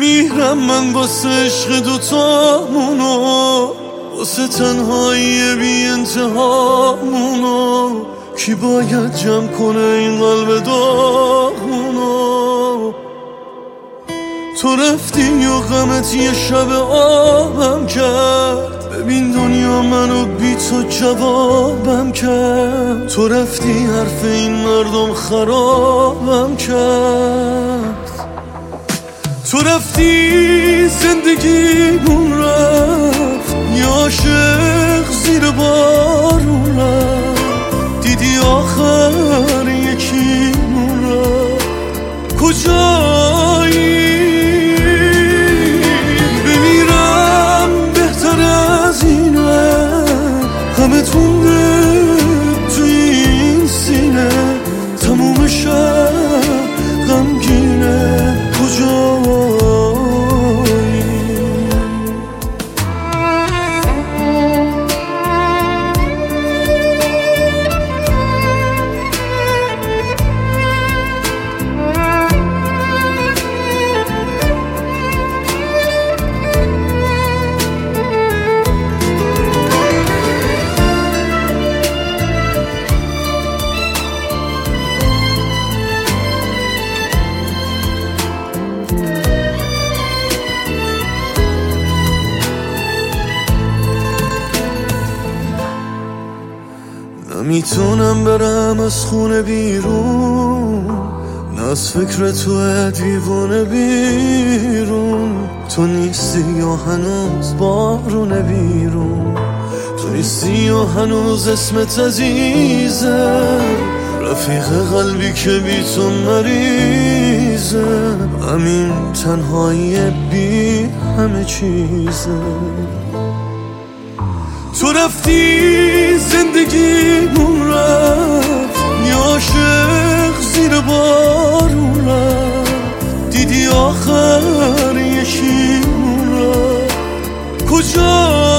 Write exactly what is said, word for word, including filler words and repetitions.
بمیرم من واسه عشق دوتامونو، واسه تنهایی بی انتهامونو. کی باید جمع کنه این قلب داغونو؟ تو رفتی و غمت یه شب آبم کرد، ببین دنیا منو بی تو جوابم کرد. تو رفتی حرف این مردم خرابم کرد. تو رفتی زندگیمون رفت، یه عاشق زیر بارون رفت. دیدی آخر یکیمون رفت، کجایی؟ بمیرم بهتر از اینه، همه تونده توی این سینه. تموم شب غمگینه، کجایی؟ نمیتونم برم از خونه بیرون، نه از فکر تو دیوونه بیرون. تو نیستی و هنوز بارونه بیرون، تو نیستی و هنوز اسمت عزیزه. رفیق قلبی که بی تو مریضه، همین تنهایی بی همه چیزه. تو رفتی زندگیمون رفت، یه عاشق زیر بارون رفت. دیدی آخر یکیمون رفت، کجا؟